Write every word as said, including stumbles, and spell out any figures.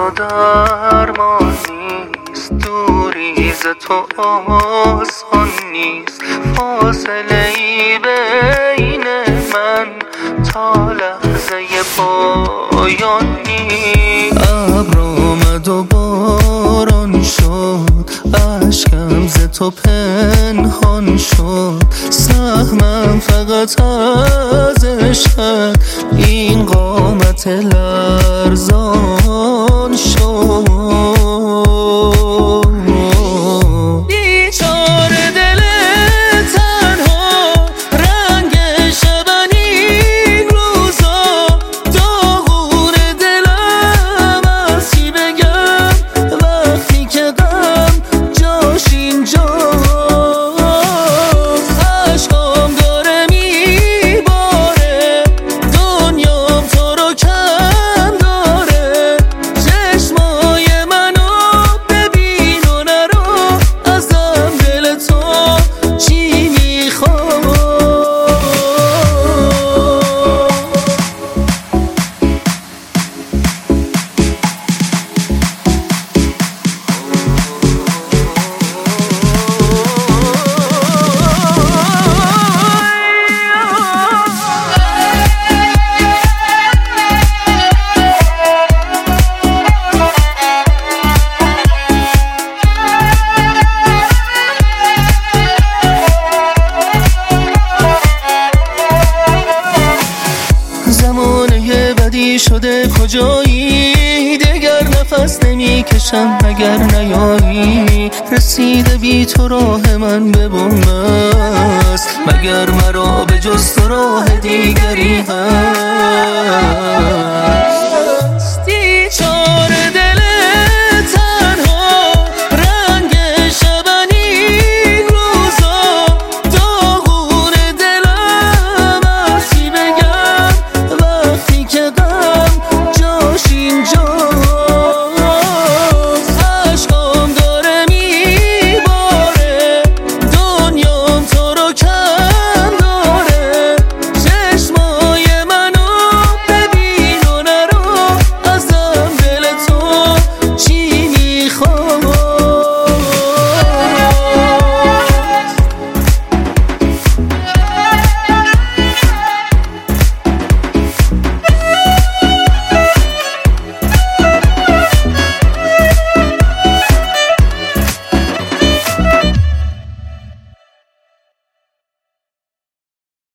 تنها درمان نیست، دوری ز تو آسان نیست، فاصله ای بین من تا لحظه پایان نیست. ابر آمد و باران شد، اشکم ز تو پنهان شد، سهمم فقط از عشقت این قامت لرزان شد. بیچاره دل تنها، رنگ شبن این روزا، داغون دلم از چی بگم وقتی که غم جاش اینجاست. عشقام داره میباره، دنیام تو رو کم داره، چشمای منو ببین و نرو، ازم دل تو چی میخواد. زمانه بدی شده کجایی، دگر نفس نمی کشم مگر نیایی، رسیده بی تو راه من به بنبست، مگر مرا به جز تو راه دیگری هست.